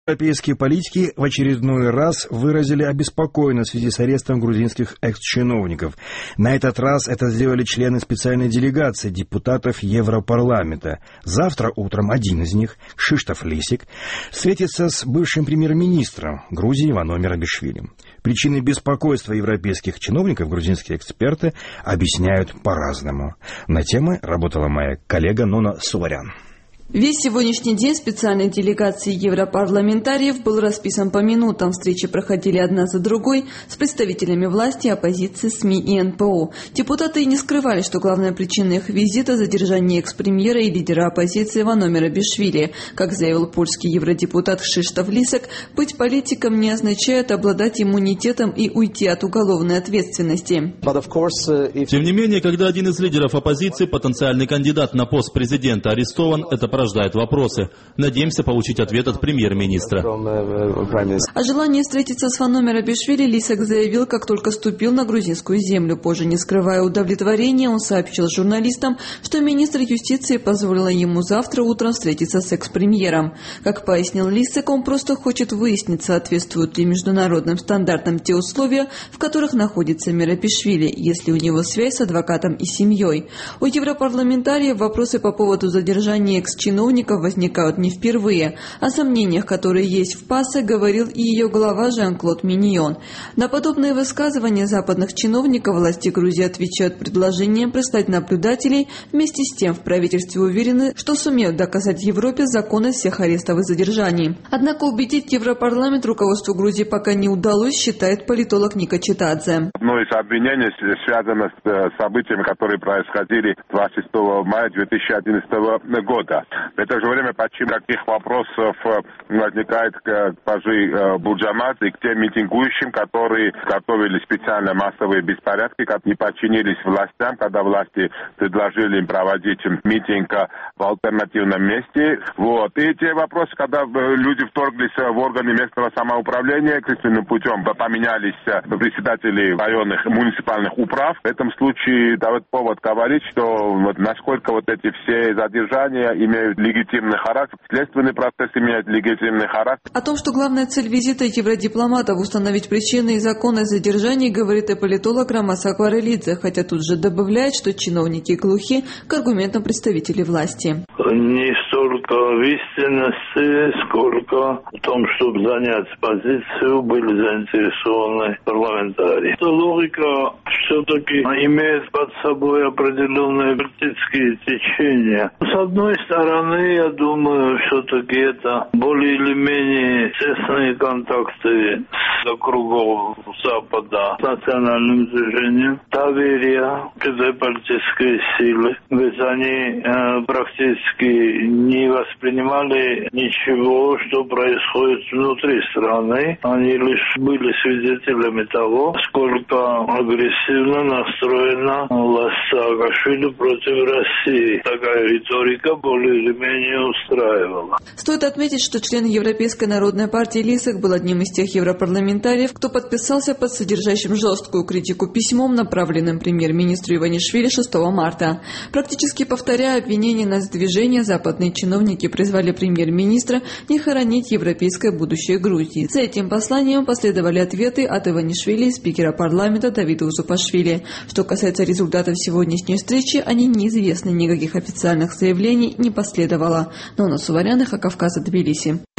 Европейские политики в очередной раз выразили обеспокоенность в связи с арестом грузинских экс-чиновников. На этот раз это сделали члены специальной делегации депутатов Европарламента. Завтра утром один из них, Кшиштоф Лисик, встретится с бывшим премьер-министром Грузии Иваном Мерабишвили. Причины беспокойства европейских чиновников грузинские эксперты объясняют по-разному. На тему работала моя коллега Нона Суварян. Весь сегодняшний день специальной делегации европарламентариев был расписан по минутам. Встречи проходили одна за другой с представителями власти, оппозиции, СМИ и НПО. Депутаты и не скрывали, что главная причина их визита – задержание экс-премьера и лидера оппозиции Ивана Мерабишвили. Как заявил польский евродепутат Кшиштоф Лисик, быть политиком не означает обладать иммунитетом и уйти от уголовной ответственности. Тем не менее, когда один из лидеров оппозиции, потенциальный кандидат на пост президента, арестован, это порождает вопросы. Надеемся получить ответ от премьер-министра. О желании встретиться с Иваном Мерабишвили Лисик заявил, как только ступил на грузинскую землю. Позже, не скрывая удовлетворения, он сообщил журналистам, что министр юстиции позволила ему завтра утром встретиться с экс-премьером. Как пояснил Лисик, он просто хочет выяснить, соответствуют ли международным стандартам те условия, в которых находится Мерабишвили, если у него связь с адвокатом и семьей. У европарламентариев вопросы по поводу задержания экс-чиновников возникают не впервые. О сомнениях, которые есть в ПАСе, говорил и ее глава Жан-Клод Миньон. На подобные высказывания западных чиновников власти Грузии отвечают предложением прислать наблюдателей. Вместе с тем в правительстве уверены, что сумеют доказать Европе законность всех арестов и задержаний. Однако убедить Европарламент руководству Грузии пока не удалось, считает политолог Ника Читадзе. Одно из обвинений связано с событиями, которые происходили 26 мая 2011 года. В это же время почти никаких вопросов возникает к госпоже Буджамадзе и к тем митингующим, которые готовили специально массовые беспорядки, как не подчинились властям, когда власти предложили им проводить митинг в альтернативном месте. И те вопросы, когда люди вторглись в органы местного самоуправления, естественным путем поменялись председатели районных муниципальных управ. В этом случае дает повод говорить, что насколько эти все задержания имеют легитимный характер, следственный процесс имеет легитимный характер. О том, что главная цель визита евродипломатов установить причины и законы задержаний, говорит и политолог Рамас Акварелидзе, хотя тут же добавляет, что чиновники глухи к аргументам представителей власти. Не столько в истинности, сколько в том, чтобы занять позицию, были заинтересованы парламентарии. Эта логика все-таки имеет под собой определенные политические течения. С одной стороны, я думаю, все-таки это более или менее тесные контакты с кругов Запада, с национальным движением, доверие к этой политической силе. Ведь они практически не воспринимали ничего, что происходит внутри страны. Они лишь были свидетелями того, сколько агрессивно настроена власть Саакашвили против России. Такая риторика более или менее устраивала. Стоит отметить, что член Европейской народной партии Лисик был одним из тех европарламентариев, кто подписался под содержащим жесткую критику письмом, направленным премьер-министру Иванишвили 6 марта. Практически повторяя обвинения на сдвижение, западные чиновники призвали премьер-министра не хоронить европейское будущее Грузии. За этим посланием последовали ответы от Иванишвили и спикера парламента Давида Узупашвили. Что касается результатов сегодняшней встречи, они неизвестны, никаких официальных заявлений не последовало. Нона Суварян, Кавказ, Тбилиси.